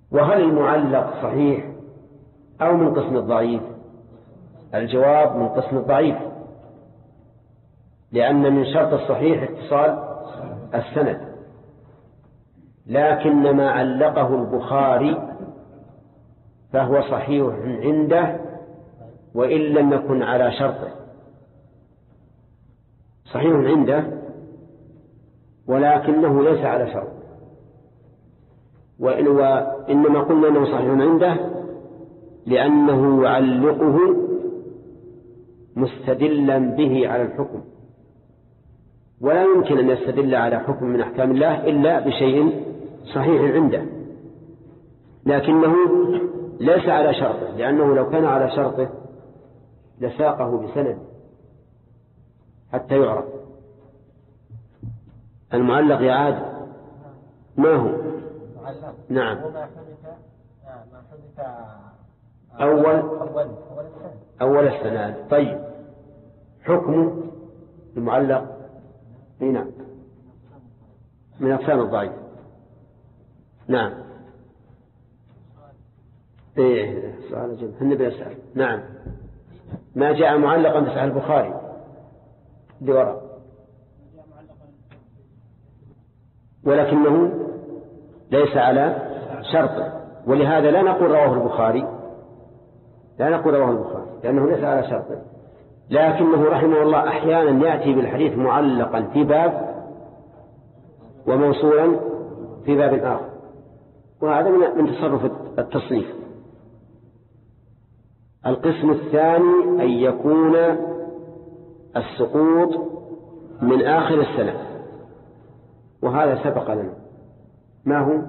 وهل المعلق صحيح أو من قسم الضعيف؟ الجواب من قسم الضعيف، لأن من شرط الصحيح اتصال السند، لكن ما علقه البخاري فهو صحيح عنده وإن لم يكن على شرطه، صحيح عنده ولكنه ليس على شرط، وإنما قلنا أنه صحيح عنده لأنه يعلقه مستدلا به على الحكم، ولا يمكن أن يستدل على حكم من أحكام الله إلا بشيء صحيح عنده، لكنه ليس على شرطه، لأنه لو كان على شرطه لساقه بسند حتى يعرف. المعلق يا عاد ما هو؟ نعم، أول السند. طيب، حكم المعلق نعم من أقسام الضعيف. نعم، سؤال جميل، النبي يسأل. نعم، ما جاء معلقا في صحيح البخاري لوراء، ولكنه ليس على شرطه، ولهذا لا نقول رواه البخاري، لأنه ليس على شرطه، لكنه رحمه الله أحيانا يأتي بالحديث معلقا في باب وموصولا في باب آخر، وهذا من تصرف التصنيف. القسم الثاني أن يكون السقوط من آخر السنة، وهذا سبق لنا. ما هو؟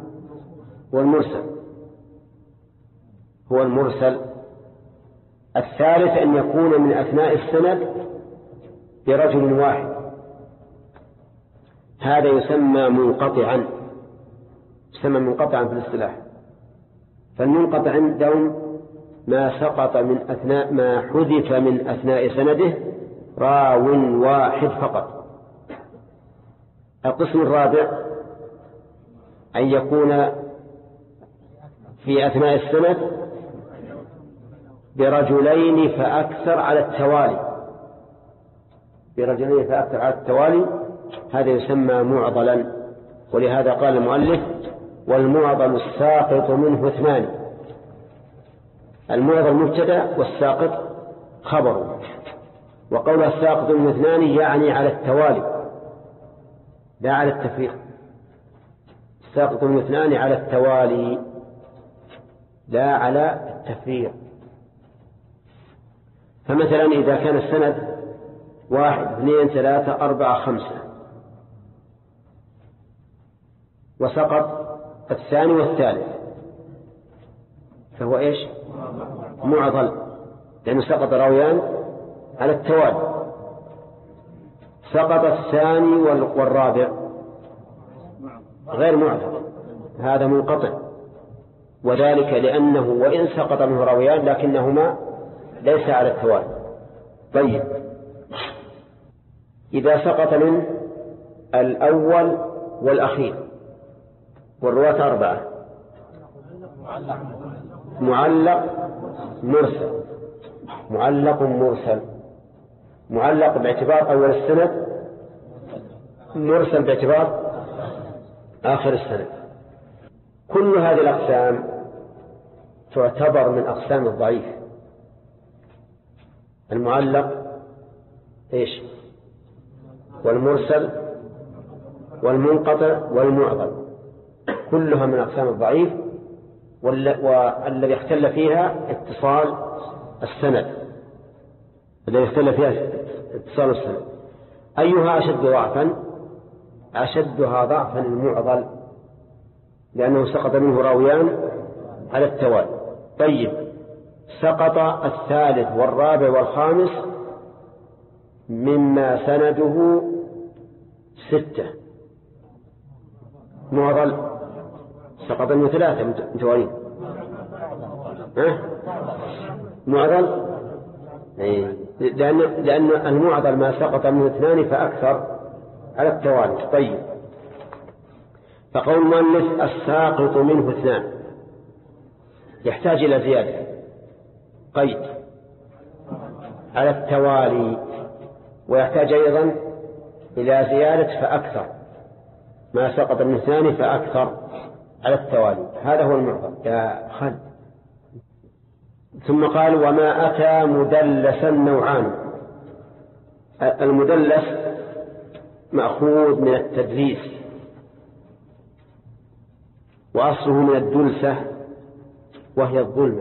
هو المرسل. الثالث أن يكون من أثناء السند برجل واحد، هذا يسمى منقطعا في الاصطلاح. فالمنقطع عندهم ما سقط من أثناء، ما حذف من أثناء سنده راو واحد فقط. القسم الرابع أن يكون في أثناء السند برجلين فأكثر على التوالي، هذا يسمى معضلا. ولهذا قال المؤلف: والمعضل الساقط منه اثنان. المعضل مبتدأ والساقط خبر، وقول الساقط منه اثنان يعني على التوالي لا على التفريق. الساقط منه اثنان على التوالي لا على التفريق. فمثلا إذا كان السند 1 2 3 4 5 وسقط الثاني والثالث فهو إيش؟ معضل، لأنه سقط راويان على التوالي. سقط الثاني والرابع غير معضل، هذا منقطع، وذلك لأنه وإن سقط منه راويان لكنهما ليس على التوالي. طيب، إذا سقط من الأول والأخير والرواة 4 معلق مرسل، معلق باعتبار أول السند، مرسل باعتبار آخر السند. كل هذه الأقسام تعتبر من أقسام الضعيف. المعلق إيش؟ والمرسل والمنقطع والمعضل كلها من أقسام الضعيف، والذي اختل فيها اتصال السند، أيها أشد ضعفا؟ أشدها ضعفا المعضل، لأنه سقط منه راويان على التوالي. طيب، سقط الثالث والرابع والخامس مما سنده 6 معضل، سقط منه 3 متوالين معضل، لأن المعضل ما سقط منه 2 فأكثر على التوالي. طيب، فقول المؤلف الساقط منه 2، يحتاج إلى زيادة قيد على التوالي، ويحتاج أيضا إلى زيادة فأكثر، ما سقط من اثنان فأكثر على التوالي. هذا هو المعظم يا خالد. ثم قال وما أتى مدلسا نوعان. المدلس مأخوذ من التدليس، وأصله من الدلسة وهي الظلمة.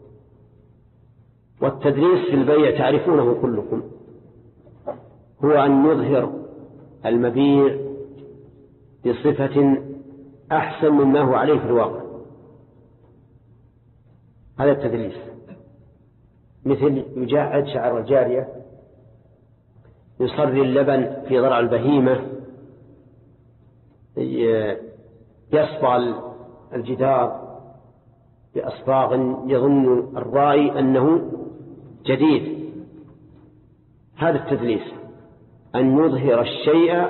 والتدليس في البيع تعرفونه كلكم، هو أن يظهر المبيع بصفة أحسن مما هو عليه في الواقع. هذا التدليس، مثل يجعد شعر الجارية، يصري اللبن في ضرع البهيمة، يصفى الجدار بأصباغ يظن الرائي أنه جديد. هذا التدليس، أن يظهر الشيء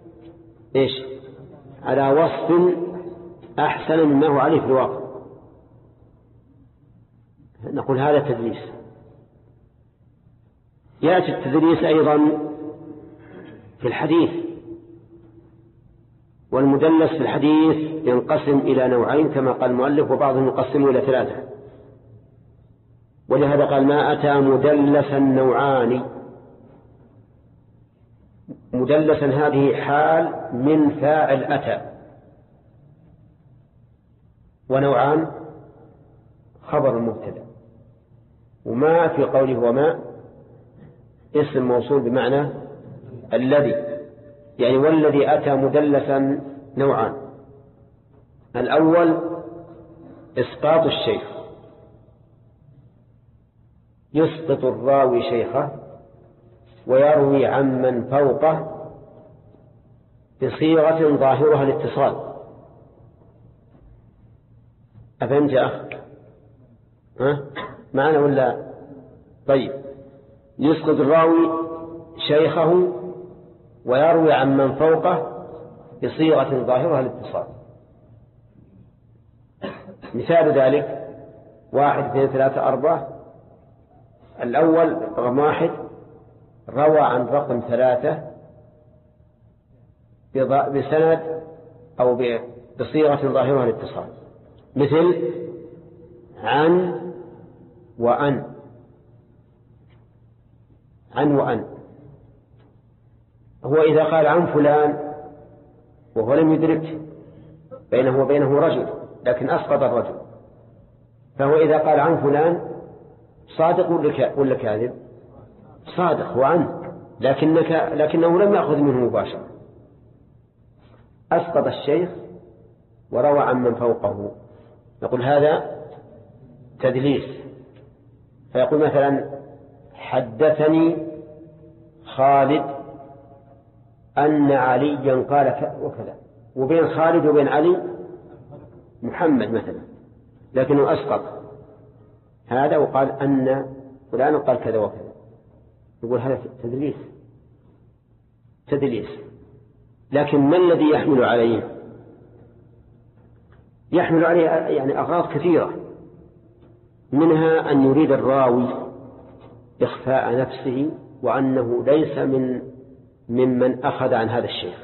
على وصف أحسن مما هو عليه في الواقع. نقول هذا تدليس. يأتي التدليس أيضا في الحديث، والمدلس في الحديث ينقسم إلى نوعين كما قال المؤلف، وبعضهم يقسم إلى ثلاثة، ولهذا قال ما أتى مدلسا نوعان. مدلسا هذه حال من فاعل أتى، ونوعان خبر المبتدأ. وما في قوله وما اسم موصول بمعنى الذي، يعني والذي أتى مدلسا نوعان. الأول إسقاط الشيخ، يسقط الراوي شيخه ويروي عمن فوقه بصيغة ظاهرها الاتصال. أفهمت يا أخ؟ معنا ولا؟ طيب، يسقط الراوي شيخه ويروي عمن فوقه بصيغة ظاهرها الاتصال. مثال ذلك 1 2 3 4. الأول رقم 1 روى عن رقم 3 بسند أو بصيغة ظاهرها الاتصال، مثل عن وأن. عن وأن، هو إذا قال عن فلان وهو لم يدرك بينه وبينه رجل لكن أسقط الرجل، فهو إذا قال عن فلان صادق ولا كاذب؟ صادق وعنه، لكنه لم يأخذ منه مباشرة، أسقط الشيخ وروى عن من فوقه. نقول هذا تدليس. فيقول مثلا حدثني خالد أن عليا قال وكذا، وبين خالد وبين علي محمد مثلا، لكنه أسقط هذا وقال أن فلان قال كذا وكذا. يقول هذا تدليس. لكن ما الذي يحمل عليه؟ يحمل عليه يعني أغراض كثيرة، منها أن يريد الراوي إخفاء نفسه وأنه ليس ممن أخذ عن هذا الشيخ.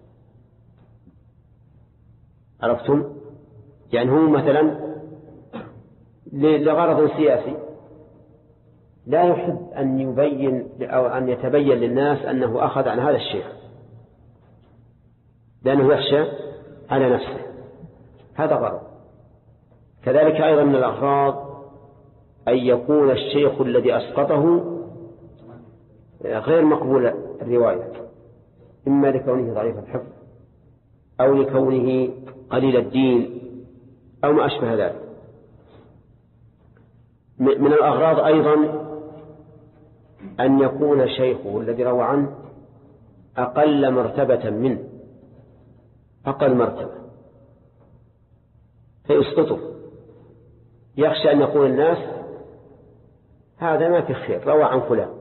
عرفتم؟ يعني هو مثلا لغرض سياسي لا يحب أن يبين أو أن يتبين للناس أنه أخذ عن هذا الشيخ، لأنه يخشى على نفسه. هذا غرض. كذلك أيضا من الأغراض أن يكون الشيخ الذي أسقطه غير مقبول الرواية، إما لكونه ضعيف الحفظ أو لكونه قليل الدين أو ما أشبه ذلك. من الأغراض أيضا أن يكون شيخه الذي روى عنه أقل مرتبة منه، أقل مرتبة، فيسقطه، يخشى أن يقول الناس هذا ما في خير روى عن فلان.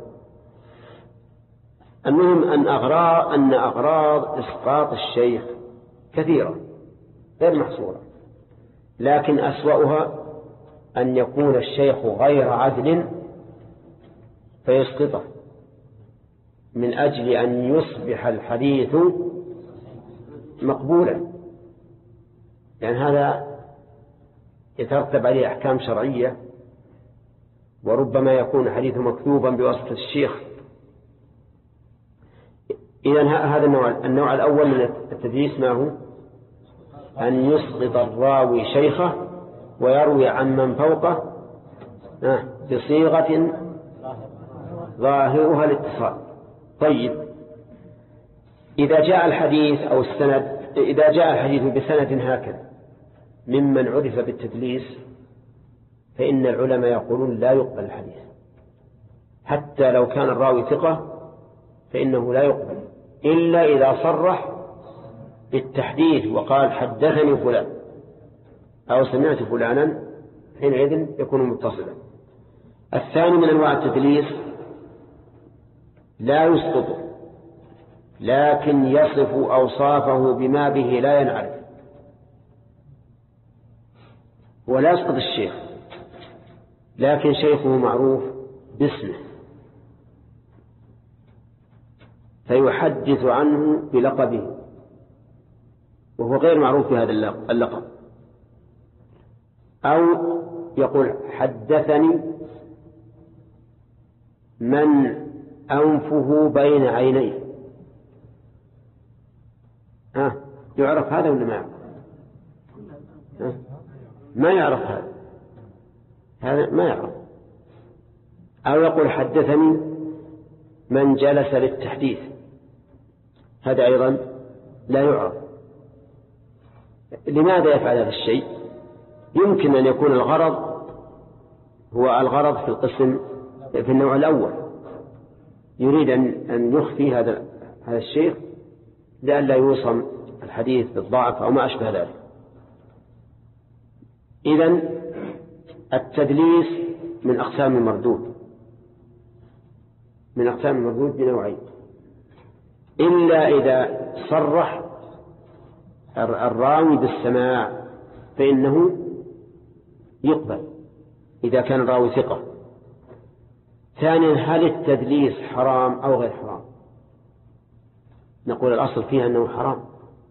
المهم أن أغراض إسقاط الشيخ كثيرة غير محصورة، لكن أسوأها أن يكون الشيخ غير عدل فيسقطه من أجل أن يصبح الحديث مقبولا، لأن هذا يترتب عليه أحكام شرعية، وربما يكون حديث مكتوبا بواسطة الشيخ. إذن هذا النوع الأول من التدليس ما هو؟ أن يسقط الراوي شيخه ويروي عن من فوقه بصيغة ظاهرها الاتصال. طيب، إذا جاء الحديث أو السند، إذا جاء الحديث بسند هكذا ممن عرف بالتدليس، فإن العلماء يقولون لا يقبل الحديث، حتى لو كان الراوي ثقة فإنه لا يقبل إلا إذا صرح بالتحديث وقال حدثني فلان أو سمعت فلانا، حينئذ يكون متصلا. الثاني من أنواع التدليس لا يسقط، لكن يصف أوصافه بما به لا ينعرف، ولا يسقط الشيخ لكن شيخه معروف باسمه فيحدث عنه بلقبه وهو غير معروف بهذا اللقب، أو يقول حدثني من أنفه بين عينيه. يعرف هذا ولا ما يعرف؟ ما يعرف هذا ما يعرف. أو يقول حدثني من جلس للتحديث، هذا أيضا لا يعرف. لماذا يفعل هذا الشيء؟ يمكن أن يكون الغرض هو الغرض في القسم في النوع الأول، يريد أن يخفي هذا الشيء لئلا يوصم الحديث بالضعف أو ما أشبه ذلك. إذن التدليس من أقسام المردود، من أقسام المردود بنوعين، إلا إذا صرح الراوي بالسماع فإنه يقبل إذا كان الراوي ثقة. ثانيا، هل التدليس حرام أو غير حرام؟ نقول الأصل فيها أنه حرام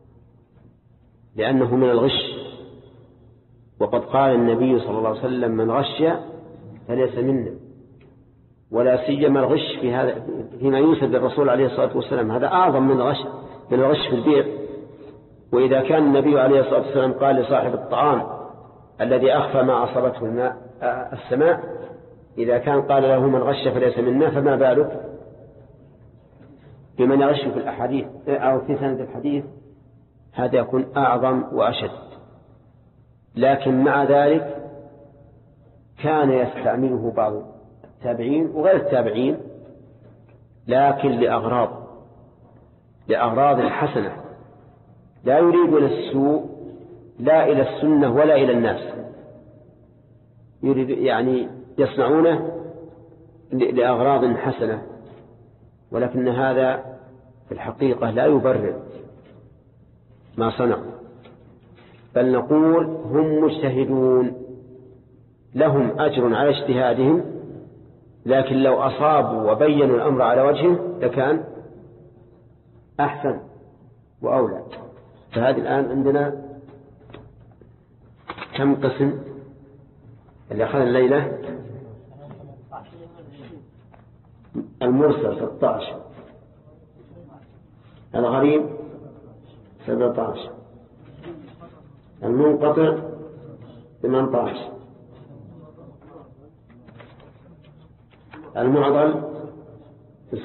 لأنه من الغش، وقد قال النبي صلى الله عليه وسلم من غش فليس منا، ولا سيما الغش في هذا فيما ينسب للرسول عليه الصلاة والسلام، هذا أعظم من الغش في البيع. وإذا كان النبي عليه الصلاة والسلام قال لصاحب الطعام الذي أخفى ما أصابته السماء، إذا كان قال له من غش فليس منا، فما بالك بمن يغش في الأحاديث أو في سند الحديث؟ هذا يكون أعظم وأشد. لكن مع ذلك كان يستعمله بعض التابعين وغير التابعين، لكن لأغراض حسنة، لا يريد إلى السوء لا إلى السنة ولا إلى الناس، يريد يعني يصنعونه لأغراض حسنة، ولكن هذا في الحقيقة لا يبرر ما صنعوا، بل نقول هم مجتهدون لهم أجر على اجتهادهم، لكن لو أصابوا وبينوا الأمر على وجهه لكان أحسن وأولى. فهذه الآن عندنا كم قسم اللي أخذ الليلة؟ المرسل 16، الغريب 17، المنقطع 18، المعضل 19،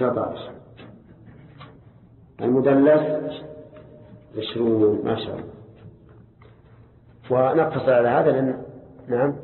المدلس 20. ما شاء الله. ونقتصر على هذا لأن نعم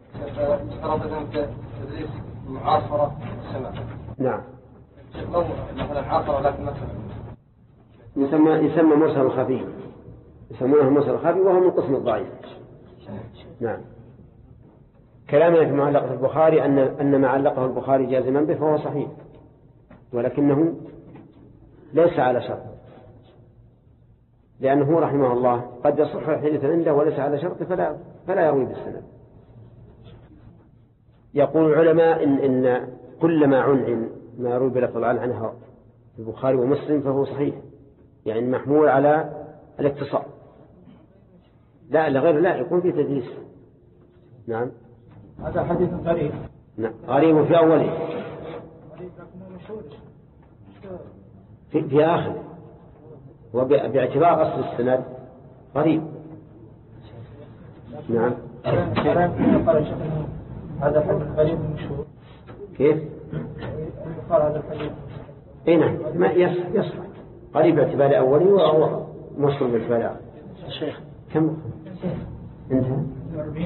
تدريس معاصرة السماء. نعم مثلا عاصرة لكن مثلا يسمى مرسل خفي، يسمونه مرسل خفي وهو من قسم الضعيف. نعم. كلامنا في معلقة البخاري أن معلقه البخاري جازما به فهو صحيح، ولكنه ليس على شرط، لأنه رحمه الله قد يصح حديثا عنده وليس على شرط فلا يروي بالسند. يقول العلماء إن كل ما عنعن ما يروي بلفظ عنها البخاري ومسلم فهو صحيح، يعني محمول على الاتصال. لا لغير لا يكون في تدليس. نعم هذا حديث غريب. نعم غريب في أوله في آخر، وباعتبار أصل السند غريب. نعم هذا حديث غريب مشهور. كيف؟ قال هذا الحديث. اي نعم ما يصح قريب باعتبار أولي وهو مصر باعتبار آخر. الشيخ كم انتهى؟